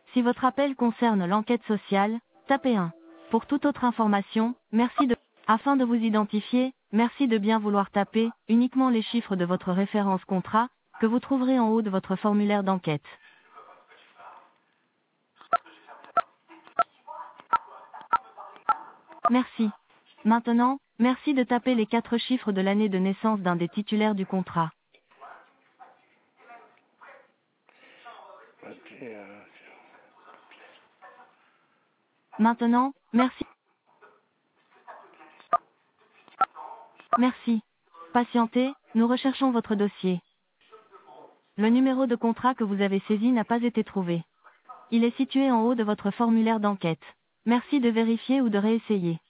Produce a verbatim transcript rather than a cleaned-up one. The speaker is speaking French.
Si votre appel concerne l'enquête sociale, tapez un. Pour toute autre information, merci de... Afin de vous identifier, merci de bien vouloir taper uniquement les chiffres de votre référence contrat, que vous trouverez en haut de votre formulaire d'enquête. Merci. Maintenant, merci de taper les quatre chiffres de l'année de naissance d'un des titulaires du contrat. Maintenant, merci. Merci. Patientez, nous recherchons votre dossier. Le numéro de contrat que vous avez saisi n'a pas été trouvé. Il est situé en haut de votre formulaire d'enquête. Merci de vérifier ou de réessayer.